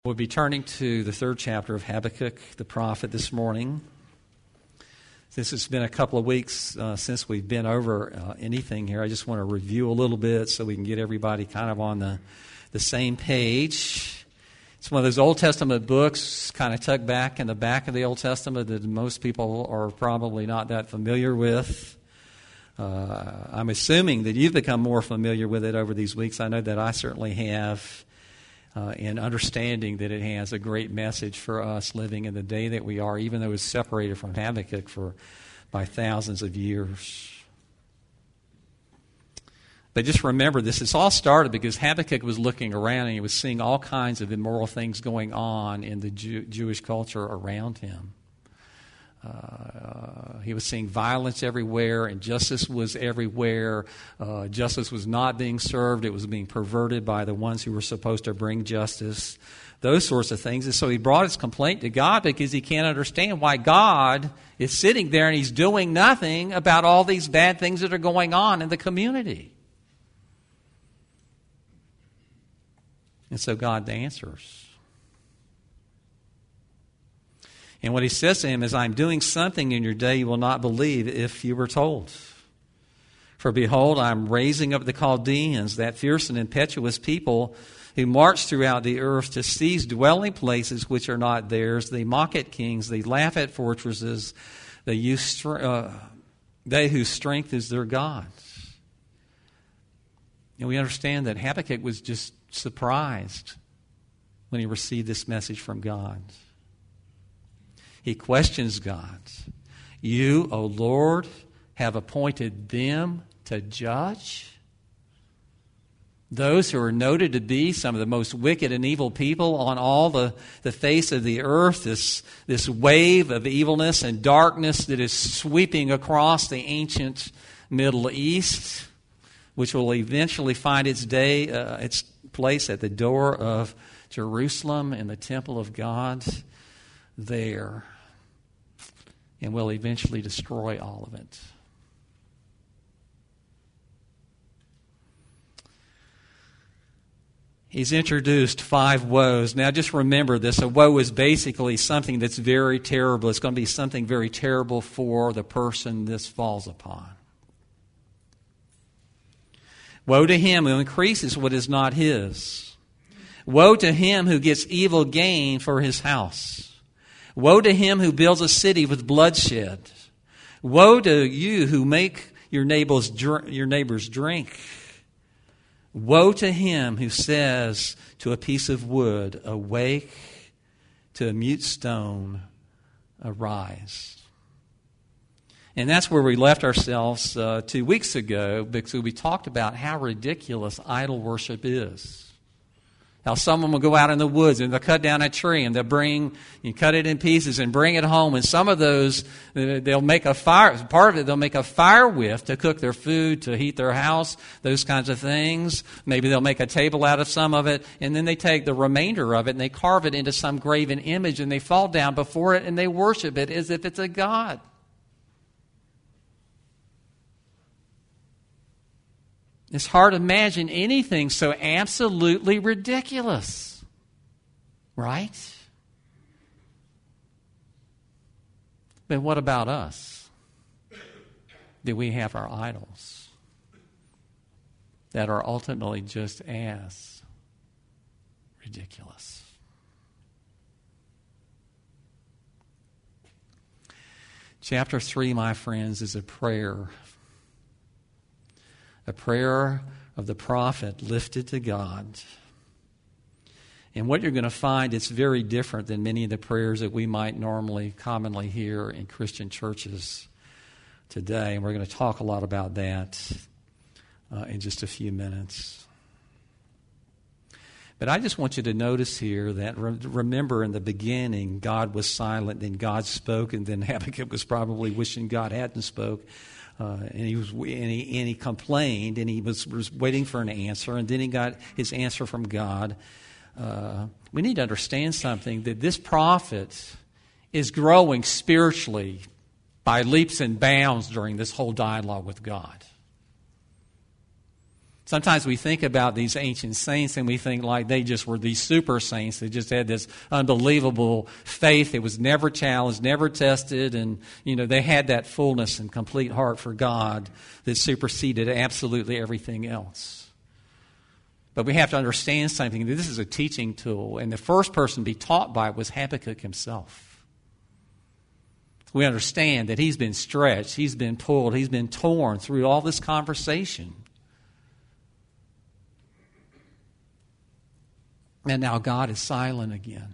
We'll be turning to the third chapter of Habakkuk, the prophet, this morning. Since it's been a couple of weeks since we've been over anything here, I just want to review a little bit so we can get everybody kind of on the same page. It's one of those Old Testament books kind of tucked back in the back of the Old Testament that most people are probably not that familiar with. I'm assuming that you've become more familiar with it over these weeks. I know that I certainly have. In understanding that it has a great message for us living in the day that we are, even though it's separated from Habakkuk by thousands of years. But just remember this, it's all started because Habakkuk was looking around and he was seeing all kinds of immoral things going on in the Jewish culture around him. He was seeing violence everywhere, injustice was everywhere. Justice was not being served. It was being perverted by the ones who were supposed to bring justice. Those sorts of things. And so he brought his complaint to God because he can't understand why God is sitting there and he's doing nothing about all these bad things that are going on in the community. And so God answers. And what he says to him is, I'm doing something in your day you will not believe if you were told. For behold, I'm raising up the Chaldeans, that fierce and impetuous people who march throughout the earth to seize dwelling places which are not theirs. They mock at kings, they laugh at fortresses, they whose strength is their God. And we understand that Habakkuk was just surprised when he received this message from God. He questions God. You, O Lord, have appointed them to judge? Those who are noted to be some of the most wicked and evil people on all the face of the earth, this wave of evilness and darkness that is sweeping across the ancient Middle East, which will eventually find its place at the door of Jerusalem in the temple of God there, and will eventually destroy all of it. He's introduced 5 woes. Now just remember this, a woe is basically something that's very terrible. It's going to be something very terrible for the person this falls upon. Woe to him who increases what is not his. Woe to him who gets evil gain for his house. Woe to him who builds a city with bloodshed. Woe to you who make your neighbors drink. Woe to him who says to a piece of wood, awake, to a mute stone, arise. And that's where we left ourselves 2 weeks ago, because we talked about how ridiculous idol worship is. How someone will go out in the woods and they'll cut down a tree and you cut it in pieces and bring it home. And some of those, they'll make a fire. Part of it, they'll make a fire with to cook their food, to heat their house, those kinds of things. Maybe they'll make a table out of some of it. And then they take the remainder of it and they carve it into some graven image and they fall down before it and they worship it as if it's a god. It's hard to imagine anything so absolutely ridiculous, right? But what about us? Do we have our idols that are ultimately just as ridiculous? Chapter 3, my friends, is a prayer of the prophet lifted to God. And what you're going to find, it's very different than many of the prayers that we might commonly hear in Christian churches today. And we're going to talk a lot about that in just a few minutes. But I just want you to notice here that, remember in the beginning, God was silent, then God spoke, and then Habakkuk was probably wishing God hadn't spoke. And he complained, and he was waiting for an answer, and then he got his answer from God. We need to understand something, that this prophet is growing spiritually by leaps and bounds during this whole dialogue with God. Sometimes we think about these ancient saints and we think like they just were these super saints. They just had this unbelievable faith. It was never challenged, never tested. And, they had that fullness and complete heart for God that superseded absolutely everything else. But we have to understand something. This is a teaching tool. And the first person to be taught by it was Habakkuk himself. We understand that he's been stretched, he's been pulled, he's been torn through all this conversation. And now God is silent again.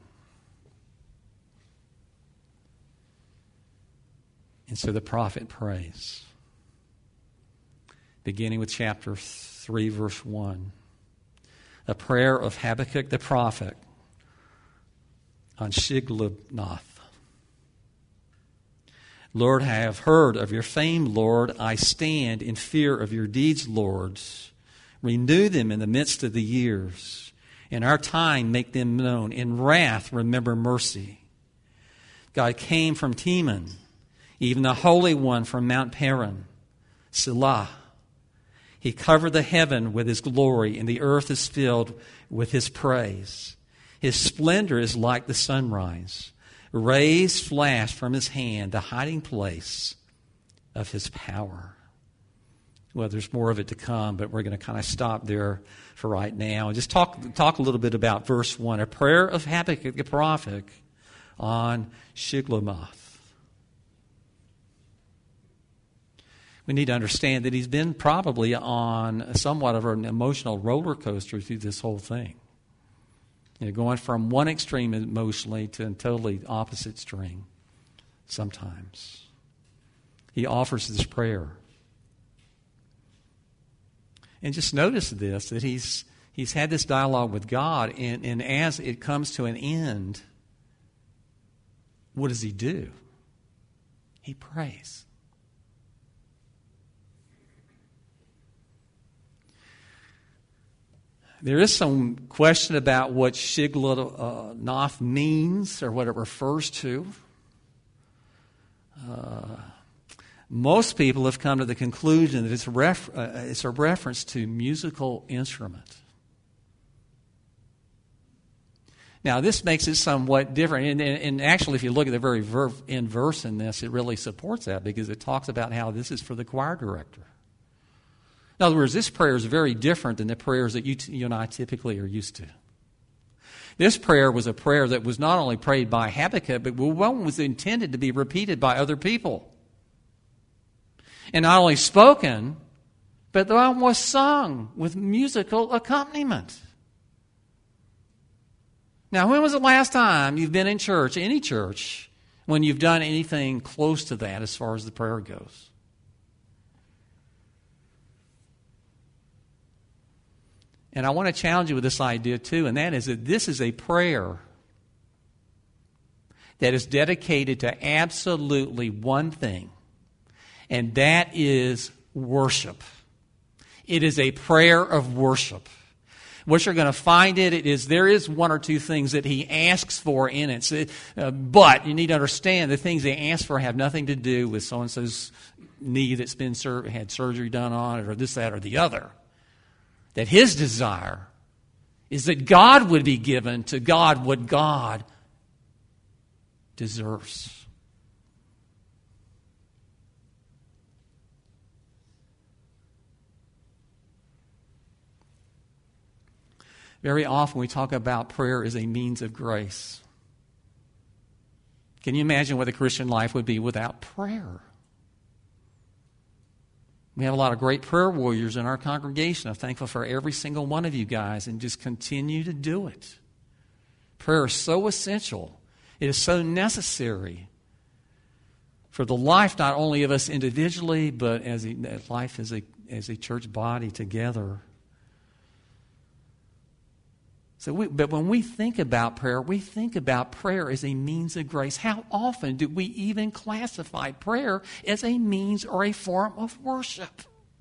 And so the prophet prays. Beginning with chapter 3, verse 1. A prayer of Habakkuk the prophet on Shiglonoth. Lord, I have heard of your fame, Lord. I stand in fear of your deeds, Lord. Renew them in the midst of the years. In our time, make them known. In wrath, remember mercy. God came from Teman, even the Holy One from Mount Paran. Selah. He covered the heaven with his glory, and the earth is filled with his praise. His splendor is like the sunrise. Rays flash from his hand, the hiding place of his power. Well, there's more of it to come, but we're going to kind of stop there for right now and just talk a little bit about verse 1, a prayer of Habakkuk the prophet on Shiglonoth. We need to understand that he's been probably on somewhat of an emotional roller coaster through this whole thing. Going from one extreme emotionally to a totally opposite extreme sometimes. He offers this prayer. And just notice this, that he's had this dialogue with God, and as it comes to an end, what does he do? He prays. There is some question about what Shiglonoth means or what it refers to. Most people have come to the conclusion that it's a reference to musical instrument. Now, this makes it somewhat different. And actually, if you look at the very end verse in this, it really supports that because it talks about how this is for the choir director. In other words, this prayer is very different than the prayers that you and I typically are used to. This prayer was a prayer that was not only prayed by Habakkuk, but one was intended to be repeated by other people. And not only spoken, but the one was sung with musical accompaniment. Now, when was the last time you've been in church, any church, when you've done anything close to that as far as the prayer goes? And I want to challenge you with this idea too, and that is that this is a prayer that is dedicated to absolutely one thing, and that is worship. It is a prayer of worship. What you're going to find there is one or two things that he asks for in it. But you need to understand the things he asks for have nothing to do with so-and-so's knee that's been had surgery done on it or this, that, or the other. That his desire is that God would be given to God what God deserves. Very often we talk about prayer as a means of grace. Can you imagine what the Christian life would be without prayer? We have a lot of great prayer warriors in our congregation. I'm thankful for every single one of you guys, and just continue to do it. Prayer is so essential. It is so necessary for the life not only of us individually, but as life as a church body together. But when we think about prayer as a means of grace. How often do we even classify prayer as a means or a form of worship?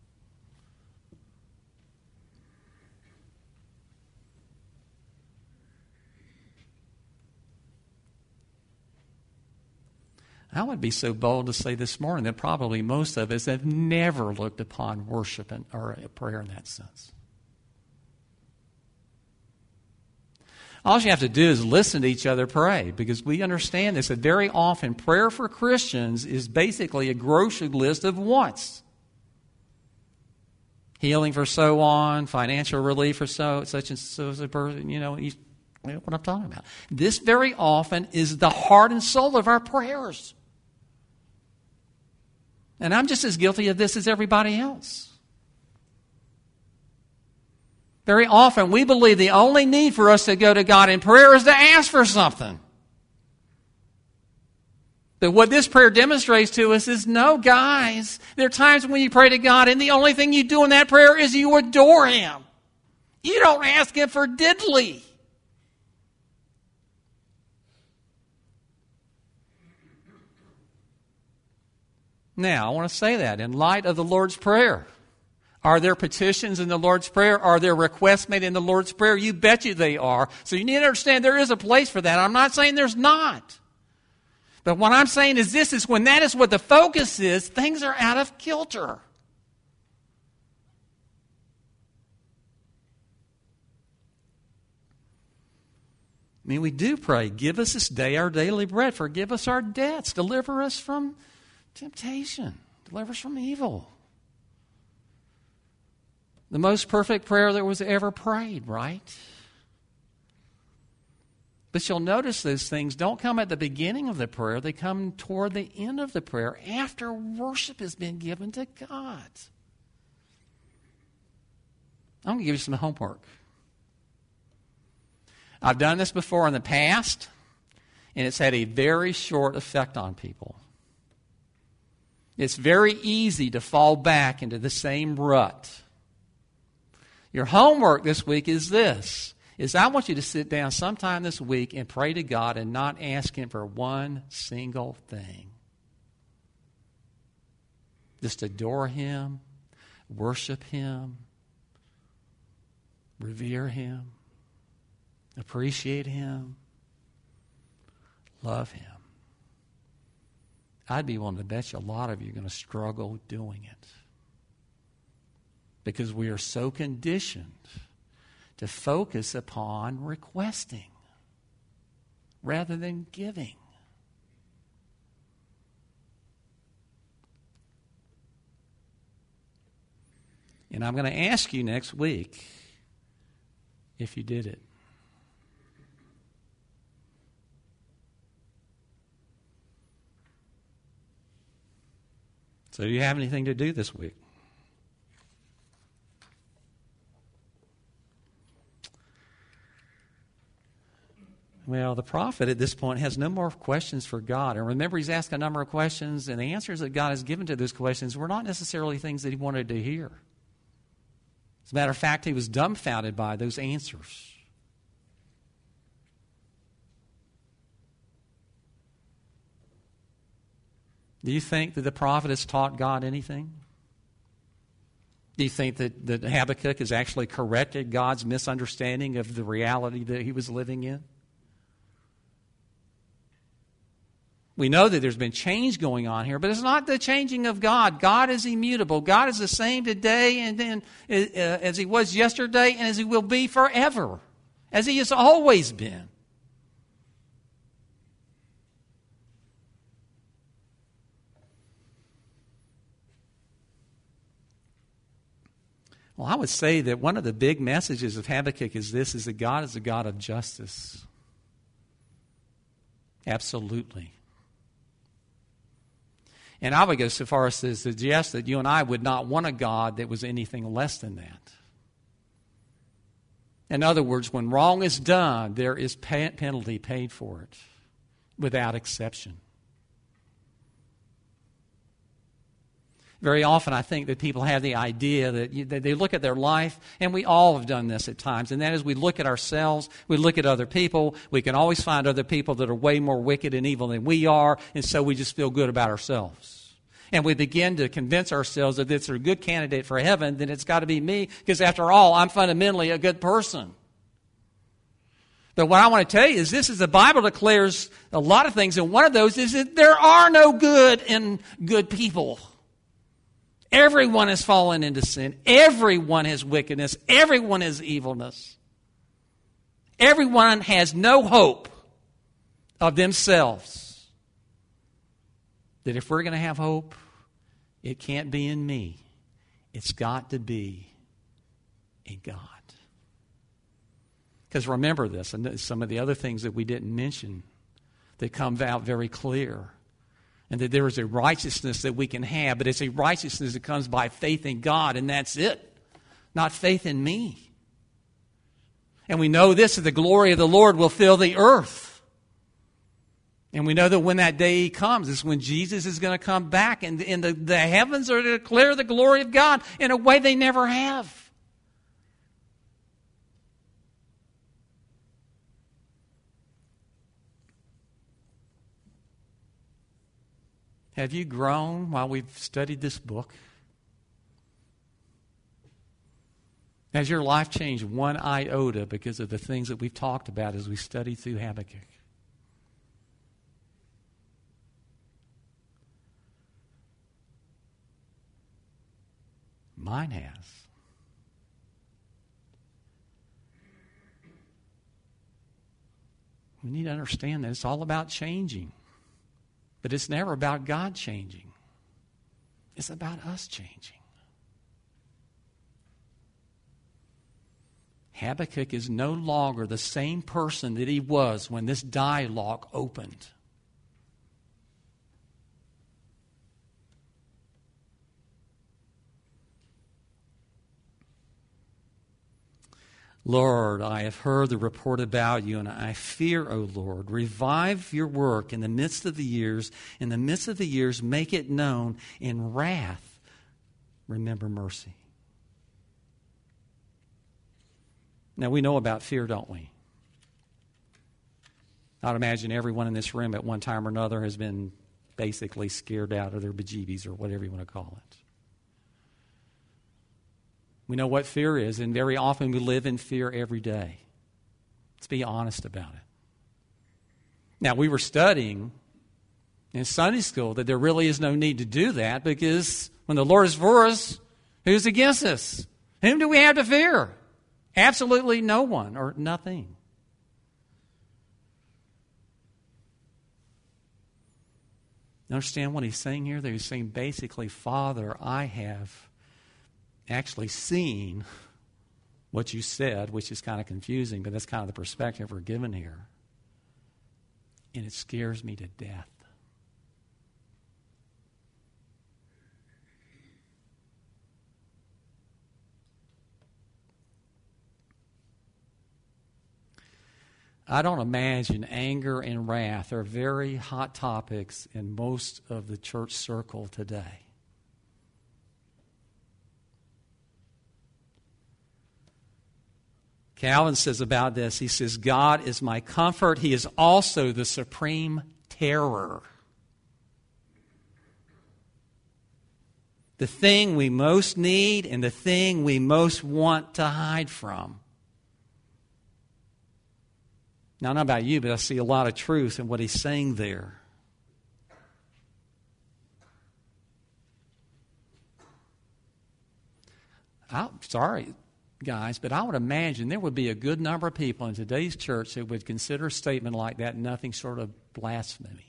I would be so bold to say this morning that probably most of us have never looked upon worship or prayer in that sense. All you have to do is listen to each other pray, because we understand this, that very often prayer for Christians is basically a grocery list of wants. Healing for so on, financial relief for such and so as a person, what I'm talking about. This very often is the heart and soul of our prayers. And I'm just as guilty of this as everybody else. Very often we believe the only need for us to go to God in prayer is to ask for something. But what this prayer demonstrates to us is, no, guys, there are times when you pray to God and the only thing you do in that prayer is you adore Him. You don't ask Him for diddly. Now, I want to say that in light of the Lord's Prayer. Are there petitions in the Lord's Prayer? Are there requests made in the Lord's Prayer? You bet you they are. So you need to understand there is a place for that. I'm not saying there's not. But what I'm saying is this, is when that is what the focus is, things are out of kilter. I mean, we do pray, give us this day our daily bread, forgive us our debts, deliver us from temptation, deliver us from evil. The most perfect prayer that was ever prayed, right? But you'll notice those things don't come at the beginning of the prayer. They come toward the end of the prayer after worship has been given to God. I'm going to give you some homework. I've done this before in the past, and it's had a very short effect on people. It's very easy to fall back into the same rut. Your homework this week is this, is I want you to sit down sometime this week and pray to God and not ask Him for one single thing. Just adore Him, worship Him, revere Him, appreciate Him, love Him. I'd be willing to bet you a lot of you are going to struggle doing it. Because we are so conditioned to focus upon requesting rather than giving. And I'm going to ask you next week if you did it. So do you have anything to do this week? Well, the prophet at this point has no more questions for God. And remember, he's asked a number of questions, and the answers that God has given to those questions were not necessarily things that he wanted to hear. As a matter of fact, he was dumbfounded by those answers. Do you think that the prophet has taught God anything? Do you think that Habakkuk has actually corrected God's misunderstanding of the reality that he was living in? We know that there's been change going on here, but it's not the changing of God. God is immutable. God is the same today and then as He was yesterday and as He will be forever, as He has always been. Well, I would say that one of the big messages of Habakkuk is this, is that God is a God of justice. Absolutely. And I would go so far as to suggest that you and I would not want a God that was anything less than that. In other words, when wrong is done, there is penalty paid for it, without exception. Very often I think that people have the idea that they look at their life, and we all have done this at times, and that is we look at ourselves, we look at other people, we can always find other people that are way more wicked and evil than we are, and so we just feel good about ourselves. And we begin to convince ourselves that if it's a good candidate for heaven, then it's got to be me, because after all, I'm fundamentally a good person. But what I want to tell you is this, is the Bible declares a lot of things, and one of those is that there are no good and good people. Everyone has fallen into sin. Everyone has wickedness. Everyone has evilness. Everyone has no hope of themselves. That if we're going to have hope, it can't be in me. It's got to be in God. Because remember this, and some of the other things that we didn't mention that come out very clear. And that there is a righteousness that we can have, but it's a righteousness that comes by faith in God, and that's it. Not faith in me. And we know this, that the glory of the Lord will fill the earth. And we know that when that day comes, it's when Jesus is going to come back, and the heavens are to declare the glory of God in a way they never have. Have you grown while we've studied this book? Has your life changed one iota because of the things that we've talked about as we study through Habakkuk? Mine has. We need to understand that it's all about changing. But it's never about God changing. It's about us changing. Habakkuk is no longer the same person that he was when this dialogue opened. Lord, I have heard the report about you, and I fear, O Lord. Revive your work in the midst of the years. In the midst of the years, make it known. In wrath, remember mercy. Now, we know about fear, don't we? I'd imagine everyone in this room at one time or another has been basically scared out of their bejeebies or whatever you want to call it. We know what fear is, and very often we live in fear every day. Let's be honest about it. Now, we were studying in Sunday school that there really is no need to do that because when the Lord is for us, who's against us? Whom do we have to fear? Absolutely no one or nothing. Understand what he's saying here? That he's saying basically, Father, I have actually seen what you said, which is kind of confusing, but that's kind of the perspective we're given here. And it scares me to death. I don't imagine anger and wrath are very hot topics in most of the church circle today. Calvin says about this, he says, God is my comfort. He is also the supreme terror. The thing we most need and the thing we most want to hide from. Now, I don't know about you, but I see a lot of truth in what he's saying there. I'm sorry, guys, but I would imagine there would be a good number of people in today's church that would consider a statement like that nothing short of blasphemy.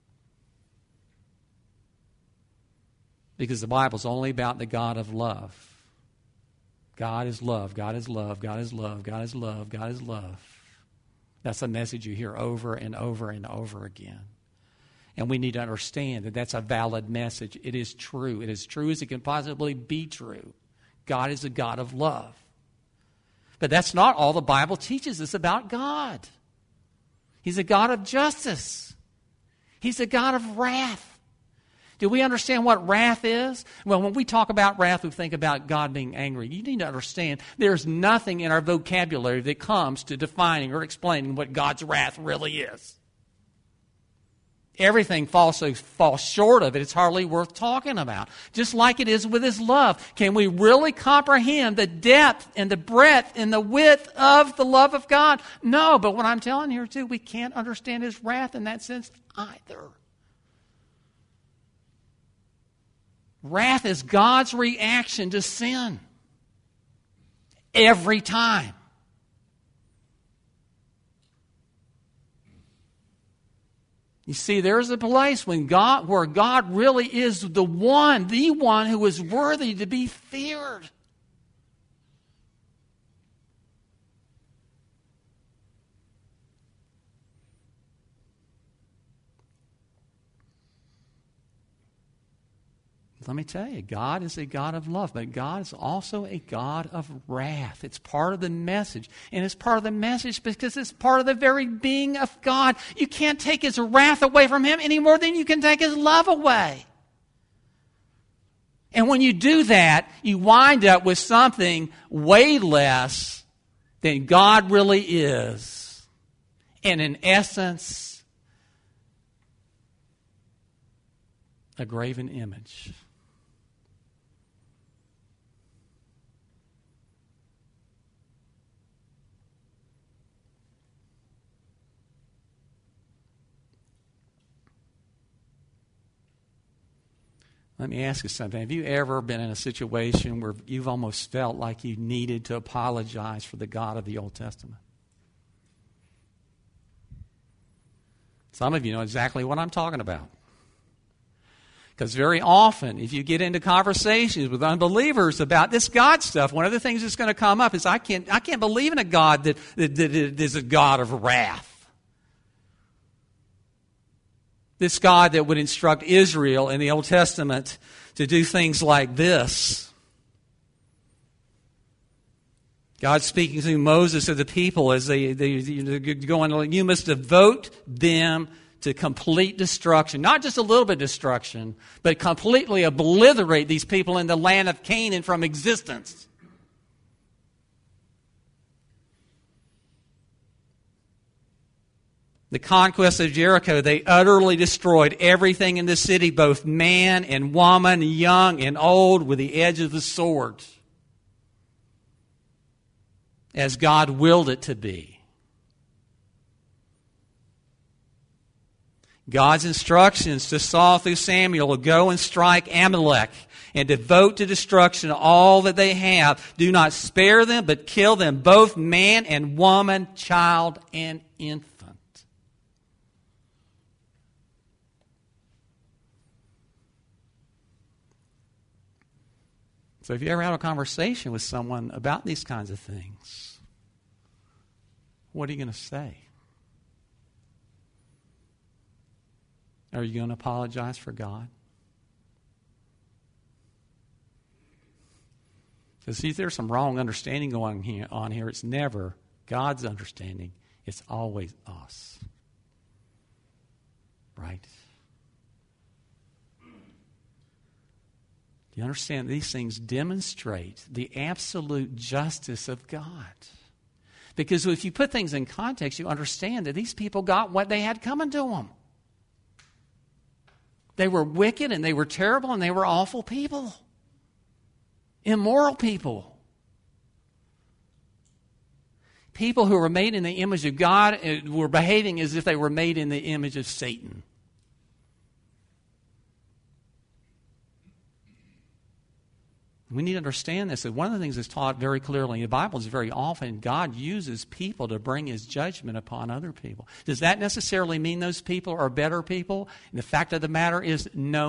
Because the Bible's only about the God of love. God is love, God is love, God is love, God is love, God is love. That's a message you hear over and over and over again. And we need to understand that that's a valid message. It is true. It is true as it can possibly be true. God is a God of love. But that's not all the Bible teaches us about God. He's a God of justice. He's a God of wrath. Do we understand what wrath is? Well, when we talk about wrath, we think about God being angry. You need to understand there's nothing in our vocabulary that comes to defining or explaining what God's wrath really is. Everything falls short of it. It's hardly worth talking about. Just like it is with His love. Can we really comprehend the depth and the breadth and the width of the love of God? No, but what I'm telling you here too, we can't understand His wrath in that sense either. Wrath is God's reaction to sin. Every time. You see, there's a place where God really is the one who is worthy to be feared. Let me tell you, God is a God of love, but God is also a God of wrath. It's part of the message. And it's part of the message because it's part of the very being of God. You can't take His wrath away from Him any more than you can take His love away. And when you do that, you wind up with something way less than God really is. And in essence, a graven image. Let me ask you something. Have you ever been in a situation where you've almost felt like you needed to apologize for the God of the Old Testament? Some of you know exactly what I'm talking about. Because very often, if you get into conversations with unbelievers about this God stuff, one of the things that's going to come up is, I can't believe in a God that is a God of wrath. This God that would instruct Israel in the Old Testament to do things like this. God speaking through Moses to the people as they go on, you must devote them to complete destruction. Not just a little bit of destruction, but completely obliterate these people in the land of Canaan from existence. The conquest of Jericho, they utterly destroyed everything in the city, both man and woman, young and old, with the edge of the sword, as God willed it to be. God's instructions to Saul through Samuel to go and strike Amalek and devote to destruction all that they have. Do not spare them, but kill them, both man and woman, child and infant. So if you ever have a conversation with someone about these kinds of things, what are you going to say? Are you going to apologize for God? Because see, there's some wrong understanding going on here. It's never God's understanding. It's always us. Right? You understand these things demonstrate the absolute justice of God. Because if you put things in context, you understand that these people got what they had coming to them. They were wicked and they were terrible and they were awful people. Immoral people. People who were made in the image of God were behaving as if they were made in the image of Satan. We need to understand this. That one of the things that's taught very clearly in the Bible is very often God uses people to bring His judgment upon other people. Does that necessarily mean those people are better people? And the fact of the matter is, no.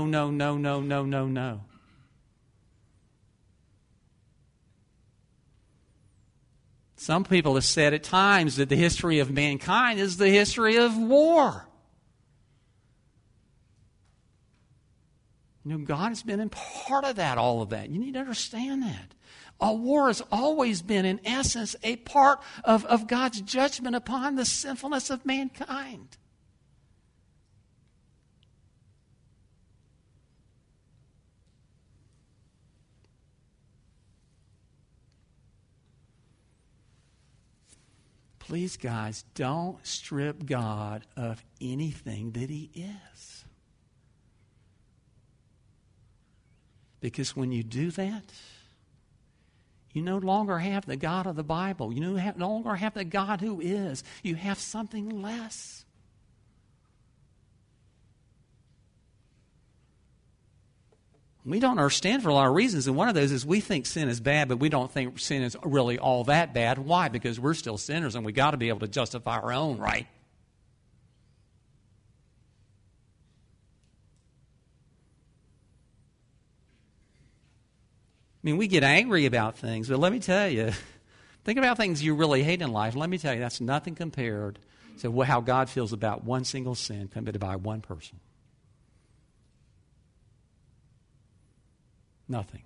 Some people have said at times that the history of mankind is the history of war. You know, God has been in part of that, all of that. You need to understand that. A war has always been, in essence, a part of God's judgment upon the sinfulness of mankind. Please, guys, don't strip God of anything that He is. Because when you do that, you no longer have the God of the Bible. You no longer have the God who is. You have something less. We don't understand for a lot of reasons, and one of those is we think sin is bad, but we don't think sin is really all that bad. Why? Because we're still sinners, and we've got to be able to justify our own right. mean, we get angry about things, but let me tell you, think about things you really hate in life. Let me tell you, that's nothing compared to how God feels about one single sin committed by one person. Nothing.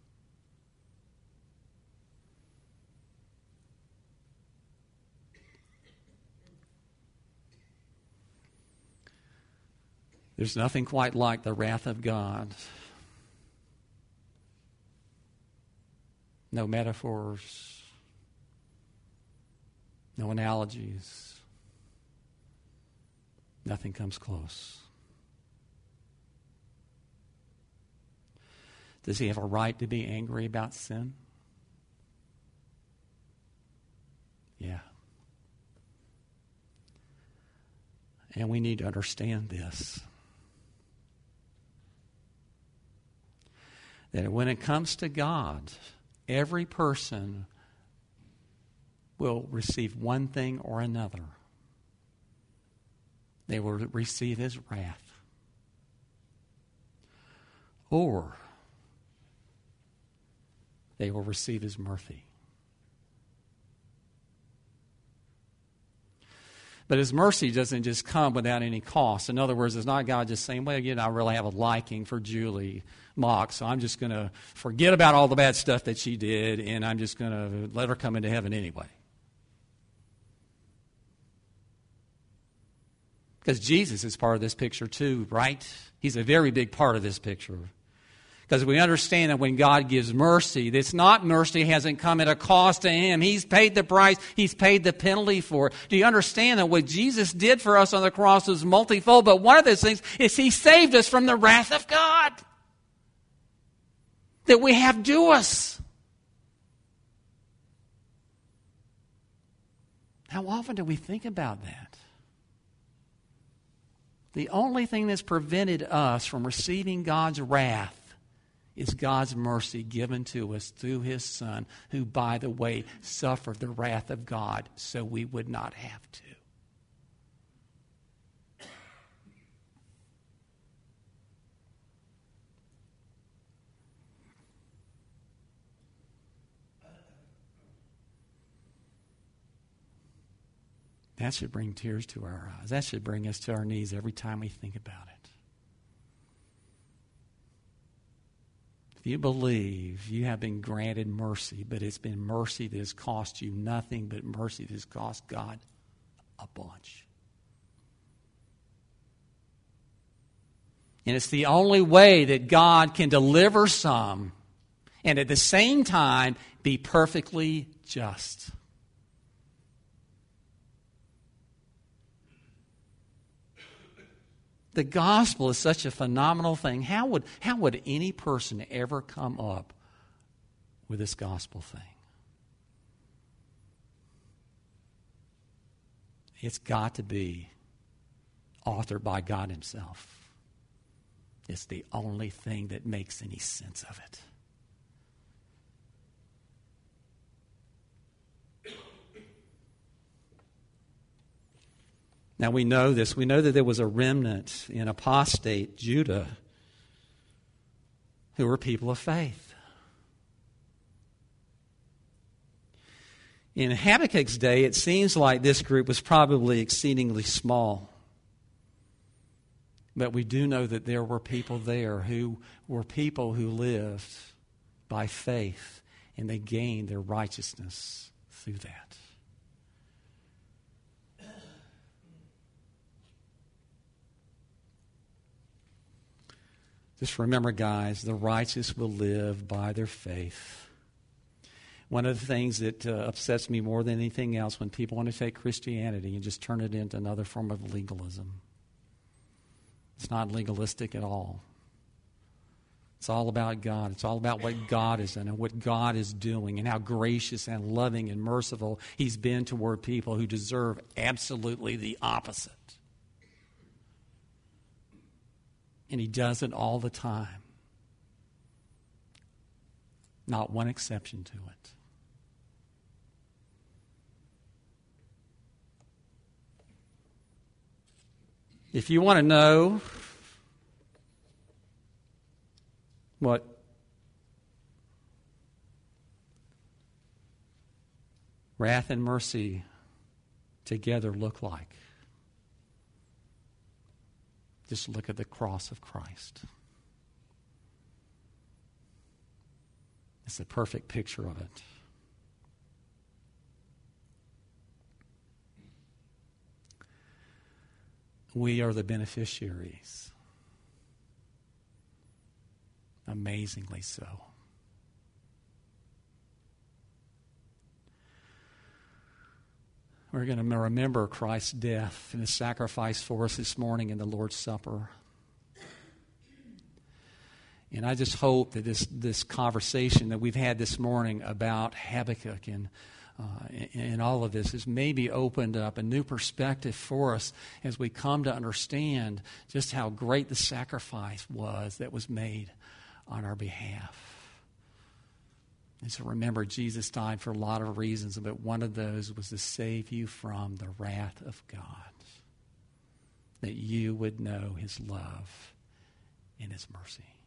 There's nothing quite like the wrath of God. No metaphors, no analogies. Nothing comes close. Does he have a right to be angry about sin? Yeah. And we need to understand this. That when it comes to God, every person will receive one thing or another. They will receive his wrath. Or they will receive his mercy. But his mercy doesn't just come without any cost. In other words, it's not God just saying, well, I really have a liking for Julie Mock, so I'm just going to forget about all the bad stuff that she did, and I'm just going to let her come into heaven anyway. Because Jesus is part of this picture too, right? He's a very big part of this picture. Because we understand that when God gives mercy, it's not mercy hasn't come at a cost to him. He's paid the price. He's paid the penalty for it. Do you understand that what Jesus did for us on the cross was multifold? But one of those things is he saved us from the wrath of God that we have due us. How often do we think about that? The only thing that's prevented us from receiving God's wrath is God's mercy given to us through his Son, who, by the way, suffered the wrath of God so we would not have to. That should bring tears to our eyes. That should bring us to our knees every time we think about it. If you believe you have been granted mercy, but it's been mercy that has cost you nothing but mercy that has cost God a bunch. And it's the only way that God can deliver some and at the same time be perfectly just. The gospel is such a phenomenal thing. How would any person ever come up with this gospel thing? It's got to be authored by God himself. It's the only thing that makes any sense of it. Now we know this. We know that there was a remnant in apostate Judah who were people of faith. In Habakkuk's day, it seems like this group was probably exceedingly small. But we do know that there were people there who were people who lived by faith, and they gained their righteousness through that. Just remember, guys, the righteous will live by their faith. One of the things that upsets me more than anything else when people want to take Christianity and just turn it into another form of legalism. It's not legalistic at all. It's all about God. It's all about what God has done and what God is doing and how gracious and loving and merciful he's been toward people who deserve absolutely the opposite. And he does it all the time. Not one exception to it. If you want to know what wrath and mercy together look like? Just look at the cross of Christ. It's a perfect picture of it. We are the beneficiaries. Amazingly so. We're going to remember Christ's death and His sacrifice for us this morning in the Lord's Supper. And I just hope that this conversation that we've had this morning about Habakkuk and all of this has maybe opened up a new perspective for us as we come to understand just how great the sacrifice was that was made on our behalf. And so remember, Jesus died for a lot of reasons, but one of those was to save you from the wrath of God, that you would know His love and His mercy.